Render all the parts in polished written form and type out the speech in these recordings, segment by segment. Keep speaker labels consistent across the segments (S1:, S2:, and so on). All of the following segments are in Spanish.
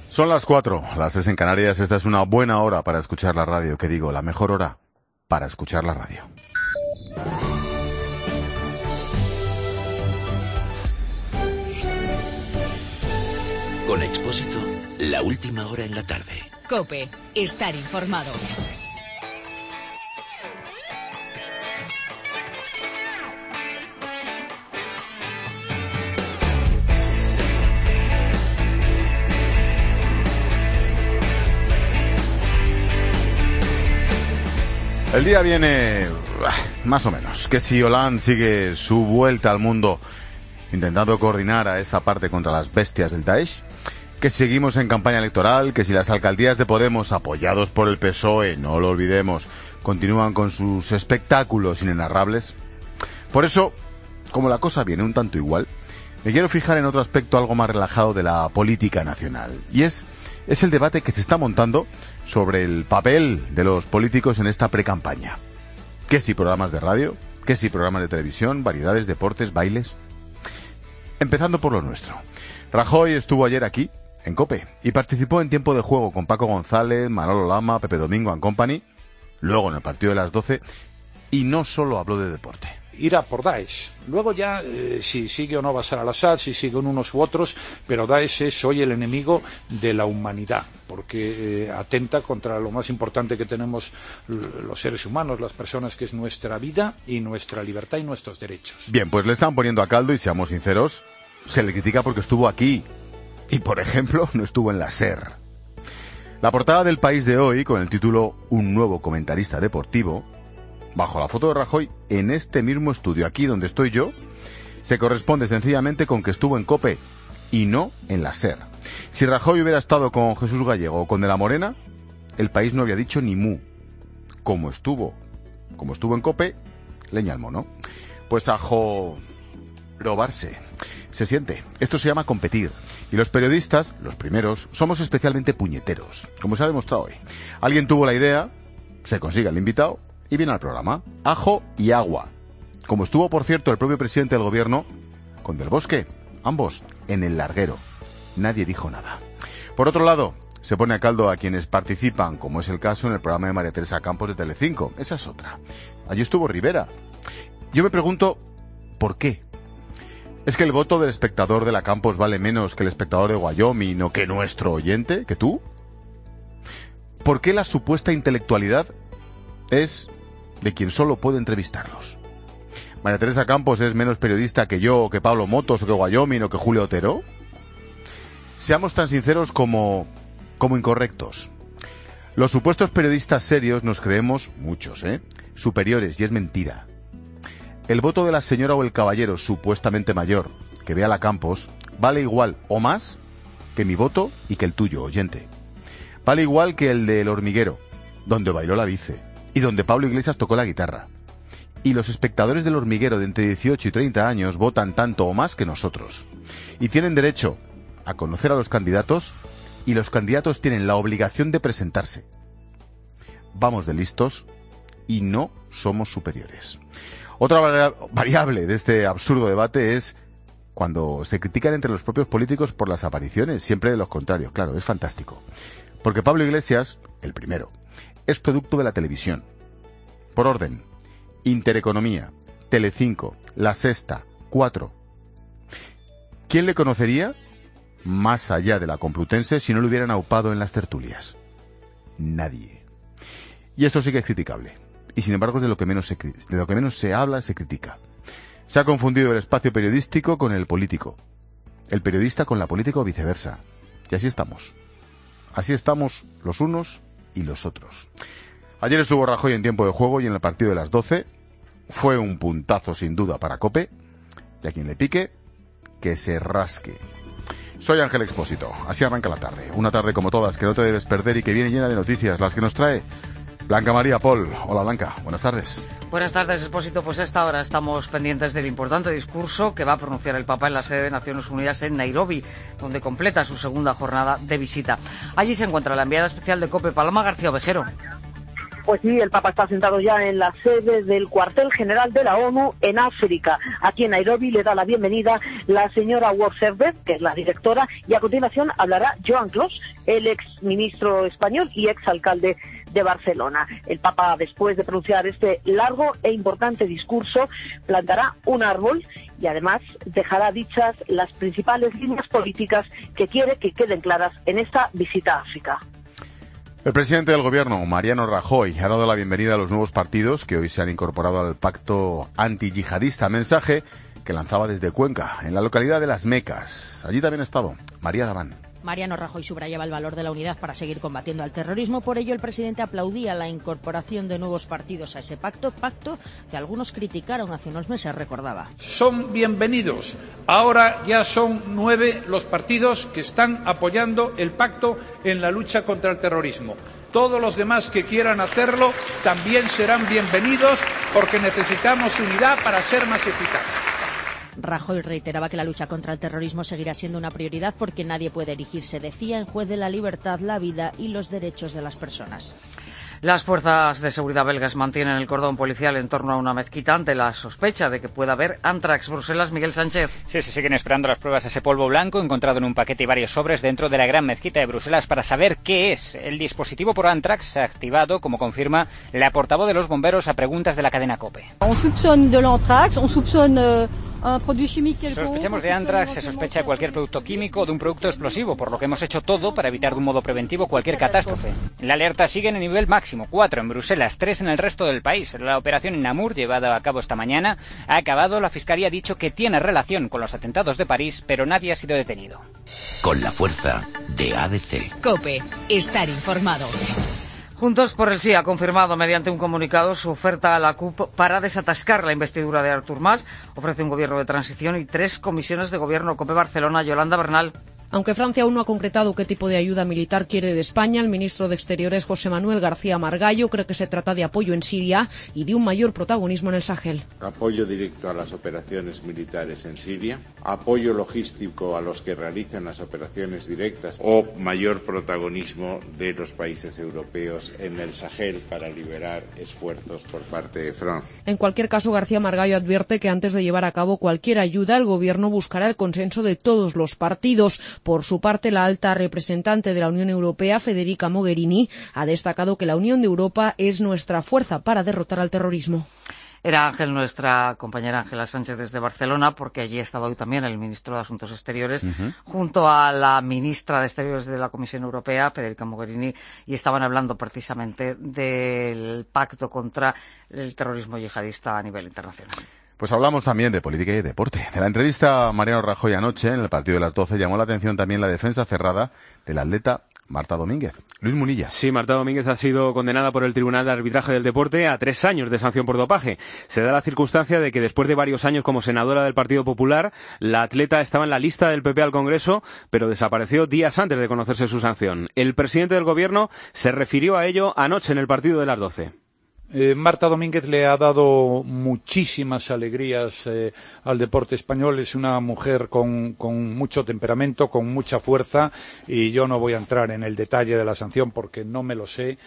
S1: Son las 4, las 3 en Canarias. Esta es una buena hora para escuchar la radio. ¿Qué digo? La mejor hora para escuchar la radio.
S2: Con Expósito, la última hora en la tarde.
S3: COPE, estar informado.
S1: El día viene más o menos. Que si Hollande sigue su vuelta al mundo intentando coordinar a esta parte contra las bestias del Daesh, que seguimos en campaña electoral, que si las alcaldías de Podemos, apoyados por el PSOE, no lo olvidemos, continúan con sus espectáculos inenarrables. Por eso, como la cosa viene un tanto igual, me quiero fijar en otro aspecto algo más relajado de la política nacional, y es el debate que se está montando sobre el papel de los políticos en esta precampaña. ¿Qué si programas de radio? ¿Qué si programas de televisión? ¿Variedades, deportes, bailes? Empezando por lo nuestro. Rajoy estuvo ayer aquí, en COPE, y participó en Tiempo de Juego con Paco González, Manolo Lama, Pepe Domingo and Company, luego en el partido de las 12, y no solo habló de deporte.
S4: Ir a por Daesh. Luego ya, si sigue o no Bashar al-Assad, si siguen unos u otros, pero Daesh es hoy el enemigo de la humanidad, porque atenta contra lo más importante que tenemos los seres humanos, las personas, que es nuestra vida y nuestra libertad y nuestros derechos.
S1: Bien, pues le están poniendo a caldo y seamos sinceros, se le critica porque estuvo aquí y, por ejemplo, no estuvo en la SER. La portada del País de hoy, con el título Un nuevo comentarista deportivo, bajo la foto de Rajoy, en este mismo estudio, aquí donde estoy yo, se corresponde sencillamente con que estuvo en COPE y no en la SER. Si Rajoy hubiera estado con Jesús Gallego o con De la Morena, el País no habría dicho ni mu. Como estuvo en COPE, leña al mono. Pues a jorobarse. Se siente. Esto se llama competir. Y los periodistas, los primeros, somos especialmente puñeteros, como se ha demostrado hoy. Alguien tuvo la idea, se consigue el invitado, y viene al programa. Ajo y agua. Como estuvo, por cierto, el propio presidente del gobierno con Del Bosque. Ambos en el larguero. Nadie dijo nada. Por otro lado, se pone a caldo a quienes participan, como es el caso en el programa de María Teresa Campos de Telecinco. Esa es otra. Allí estuvo Rivera. Yo me pregunto, ¿por qué? ¿Es que el voto del espectador de la Campos vale menos que el espectador de Wyoming o que nuestro oyente, que tú? ¿Por qué la supuesta intelectualidad es de quien solo puede entrevistarlos? ¿María Teresa Campos es menos periodista que yo, o que Pablo Motos, o que Wyoming, o que Julio Otero? Seamos tan sinceros como incorrectos. Los supuestos periodistas serios nos creemos, muchos, superiores, y es mentira. El voto de la señora o el caballero supuestamente mayor que vea la Campos vale igual o más que mi voto y que el tuyo, oyente. Vale igual que el del Hormiguero, donde bailó la Vice y donde Pablo Iglesias tocó la guitarra. Y los espectadores del Hormiguero de entre 18 y 30 años votan tanto o más que nosotros. Y tienen derecho a conocer a los candidatos, y los candidatos tienen la obligación de presentarse. Vamos de listos y no somos superiores. Otra variable de este absurdo debate es cuando se critican entre los propios políticos por las apariciones, siempre de los contrarios. Claro, es fantástico. Porque Pablo Iglesias, el primero, es producto de la televisión. Por orden: Intereconomía, Telecinco, La Sexta, 4. ¿Quién le conocería más allá de la Complutense si no le hubieran aupado en las tertulias? Nadie. Y esto sí que es criticable. Y sin embargo es de lo que menos se habla, se critica. Se ha confundido el espacio periodístico con el político. El periodista con la política o viceversa. Y así estamos. Así estamos los unos y los otros. Ayer estuvo Rajoy en Tiempo de Juego y en el partido de las 12. Fue un puntazo sin duda para COPE. Y a quien le pique, que se rasque. Soy Ángel Expósito. Así arranca la tarde. Una tarde como todas que no te debes perder y que viene llena de noticias, las que nos trae Blanca María Pol. Hola Blanca, buenas tardes.
S5: Buenas tardes, Expósito. Pues a esta hora estamos pendientes del importante discurso que va a pronunciar el Papa en la sede de Naciones Unidas en Nairobi, donde completa su segunda jornada de visita. Allí se encuentra la enviada especial de COPE, Paloma García Ovejero.
S6: Pues sí, el Papa está sentado ya en la sede del cuartel general de la ONU en África. Aquí en Nairobi le da la bienvenida la señora Worservet, que es la directora, y a continuación hablará Joan Clos, el ex ministro español y ex alcalde de Barcelona. El Papa, después de pronunciar este largo e importante discurso, plantará un árbol y además dejará dichas las principales líneas políticas que quiere que queden claras en esta visita a África.
S1: El presidente del gobierno, Mariano Rajoy, ha dado la bienvenida a los nuevos partidos que hoy se han incorporado al pacto antiyihadista, mensaje que lanzaba desde Cuenca, en la localidad de Las Mecas. Allí también ha estado María Daván.
S7: Mariano Rajoy subrayaba el valor de la unidad para seguir combatiendo al terrorismo. Por ello, el presidente aplaudía la incorporación de nuevos partidos a ese pacto que algunos criticaron hace unos meses, recordaba.
S4: Son bienvenidos. Ahora ya son 9 los partidos que están apoyando el pacto en la lucha contra el terrorismo. Todos los demás que quieran hacerlo también serán bienvenidos porque necesitamos unidad para ser más eficaces.
S7: Rajoy reiteraba que la lucha contra el terrorismo seguirá siendo una prioridad porque nadie puede erigirse, decía, en juez de la libertad, la vida y los derechos de las personas.
S5: Las fuerzas de seguridad belgas mantienen el cordón policial en torno a una mezquita ante la sospecha de que pueda haber ántrax. Bruselas, Miguel Sánchez.
S8: Sí, se siguen esperando las pruebas de ese polvo blanco encontrado en un paquete y varios sobres dentro de la gran mezquita de Bruselas para saber qué es. El dispositivo por ántrax se ha activado, como confirma la portavoz de los bomberos a preguntas de la cadena COPE. Sospechamos de ántrax, se sospecha de cualquier producto químico o de un producto explosivo, por lo que hemos hecho todo para evitar de un modo preventivo cualquier catástrofe. La alerta sigue en el nivel máximo, 4 en Bruselas, 3 en el resto del país. La operación en Namur, llevada a cabo esta mañana, ha acabado. La Fiscalía ha dicho que tiene relación con los atentados de París, pero nadie ha sido detenido.
S2: Con la fuerza de ABC.
S3: COPE. Estar informado.
S5: Juntos por el Sí ha confirmado mediante un comunicado su oferta a la CUP para desatascar la investidura de Artur Mas. Ofrece un gobierno de transición y 3 comisiones de gobierno. COPE Barcelona, Yolanda Bernal.
S9: Aunque Francia aún no ha concretado qué tipo de ayuda militar quiere de España, el ministro de Exteriores, José Manuel García Margallo, cree que se trata de apoyo en Siria y de un mayor protagonismo en el Sahel.
S10: Apoyo directo a las operaciones militares en Siria, apoyo logístico a los que realizan las operaciones directas o mayor protagonismo de los países europeos en el Sahel para liberar esfuerzos por parte de Francia.
S9: En cualquier caso, García Margallo advierte que antes de llevar a cabo cualquier ayuda, el gobierno buscará el consenso de todos los partidos. Por su parte, la alta representante de la Unión Europea, Federica Mogherini, ha destacado que la Unión de Europa es nuestra fuerza para derrotar al terrorismo.
S5: Era Ángel, nuestra compañera Ángela Sánchez desde Barcelona, porque allí ha estado hoy también el ministro de Asuntos Exteriores, junto a la ministra de Exteriores de la Comisión Europea, Federica Mogherini, y estaban hablando precisamente del pacto contra el terrorismo yihadista a nivel internacional.
S1: Pues hablamos también de política y deporte. En la entrevista a Mariano Rajoy anoche, en el partido de las 12, llamó la atención también la defensa cerrada del atleta Marta Domínguez. Luis Munilla.
S11: Sí, Marta Domínguez ha sido condenada por el Tribunal de Arbitraje del Deporte a 3 años de sanción por dopaje. Se da la circunstancia de que después de varios años como senadora del Partido Popular, la atleta estaba en la lista del PP al Congreso, pero desapareció días antes de conocerse su sanción. El presidente del Gobierno se refirió a ello anoche en el partido de las 12.
S4: Marta Domínguez le ha dado muchísimas alegrías al deporte español. Es una mujer con mucho temperamento, con mucha fuerza, y yo no voy a entrar en el detalle de la sanción porque no me lo sé,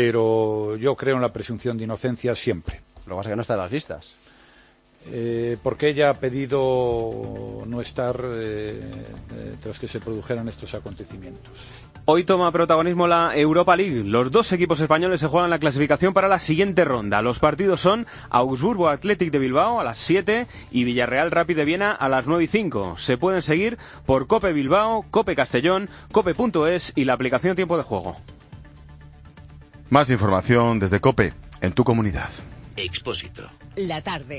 S4: pero yo creo en la presunción de inocencia siempre.
S12: Lo que pasa es que no está en las listas.
S4: Porque ella ha pedido no estar tras que se produjeran estos acontecimientos.
S11: Hoy toma protagonismo la Europa League. Los 2 equipos españoles se juegan la clasificación para la siguiente ronda. Los partidos son Augsburgo Athletic de Bilbao a las 7 y Villarreal Rapid de Viena a las 9:05. Se pueden seguir por COPE Bilbao, COPE Castellón, COPE.es y la aplicación Tiempo de Juego.
S1: Más información desde COPE en tu comunidad.
S2: Expósito.
S3: La tarde.